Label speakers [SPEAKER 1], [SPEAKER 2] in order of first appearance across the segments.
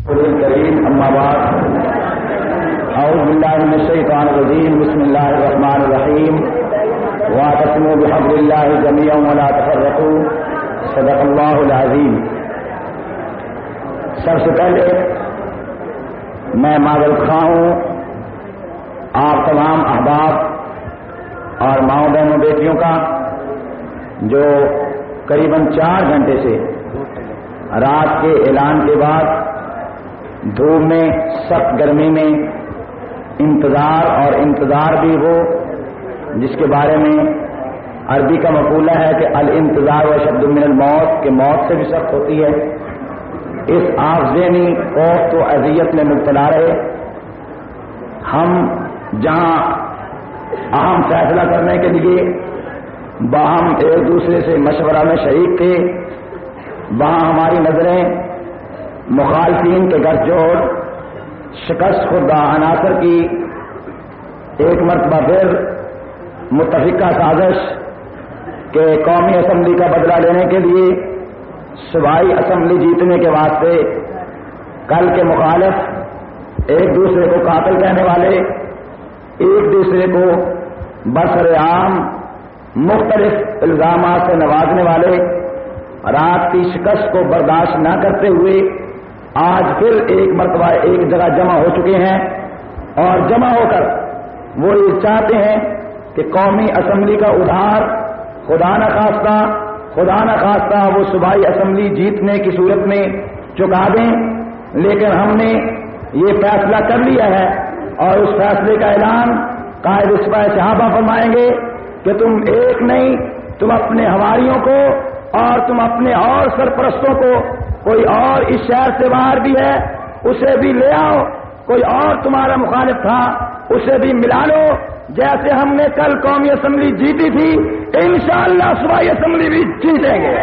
[SPEAKER 1] الكريم أما بعد أعوذ بالله من الشيطان الرجيم بسم الله الرحمن الرحيم واعتصموا بحبل الله جميعا ولا تفرقوا صدق الله العظيم. سب سے پہلے میں معذرت خواہ ہوں آپ تمام احباب اور ماؤں بہنوں بیٹیوں کا جو قریباً 4 گھنٹے سے رات کے اعلان کے بعد دھوپ میں سخت گرمی میں انتظار بھی وہ جس کے بارے میں عربی کا مقولہ ہے کہ الانتظار واشد من الموت کہ موت سے بھی سخت ہوتی ہے. اس ذہنی خوف و اذیت میں مبتلا رہے ہم جہاں اہم فیصلہ کرنے کے لیے باہم ایک دوسرے سے مشورہ میں شریک تھے وہاں ہماری نظریں مخالفین کے گھر جوڑ شکست خوردہ عناصر کی ایک مرتبہ پھر متفقہ سازش کہ قومی اسمبلی کا بدلہ لینے کے لیے صوبائی اسمبلی جیتنے کے واسطے کل کے مخالف ایک دوسرے کو قاتل کہنے والے ایک دوسرے کو برسر عام مختلف الزامات سے نوازنے والے رات کی شکست کو برداشت نہ کرتے ہوئے آج پھر ایک مرتبہ ایک جگہ جمع ہو چکے ہیں اور جمع ہو کر وہ یہ چاہتے ہیں کہ قومی اسمبلی کا ادھار خدا نہ خواستہ وہ صوبائی اسمبلی جیتنے کی صورت میں چکا دیں. لیکن ہم نے یہ فیصلہ کر لیا ہے اور اس فیصلے کا اعلان قائد سپاہ صحابہ فرمائیں گے کہ تم ایک نہیں تم اپنے حواریوں کو اور تم اپنے اور سرپرستوں کو کوئی اور اس شہر سے باہر بھی ہے اسے بھی لے آؤ, کوئی اور تمہارا مخالف تھا اسے بھی ملا لو. جیسے ہم نے کل قومی اسمبلی جیتی تھی انشاءاللہ صوبائی اسمبلی بھی جیتیں گے.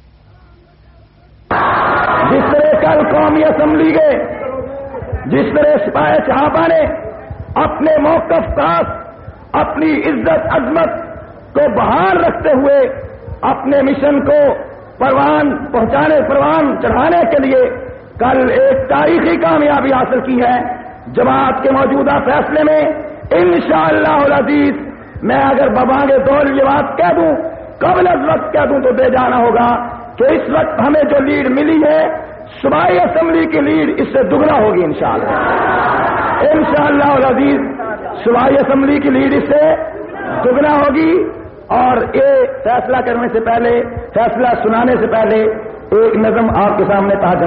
[SPEAKER 1] جس طرح کل قومی اسمبلی کے جس طرح سپاہ صحابہ نے اپنے موقف خاص اپنی عزت عظمت کو بحال رکھتے ہوئے اپنے مشن کو پروان چڑھانے کے لیے کل ایک تاریخی کامیابی حاصل کی ہے. جماعت کے موجودہ فیصلے میں انشاءاللہ العزیز میں اگر ببانگے دول یہ بات کہہ دوں قبل از وقت کہہ دوں تو دے جانا ہوگا کہ اس وقت ہمیں جو لیڈ ملی ہے صوبائی اسمبلی کی لیڈ اس سے دگنا ہوگی انشاءاللہ العزیز صوبائی اسمبلی کی لیڈ اس سے دگنا ہوگی. اور یہ فیصلہ کرنے سے پہلے فیصلہ سنانے سے پہلے ایک نظم آپ کے سامنے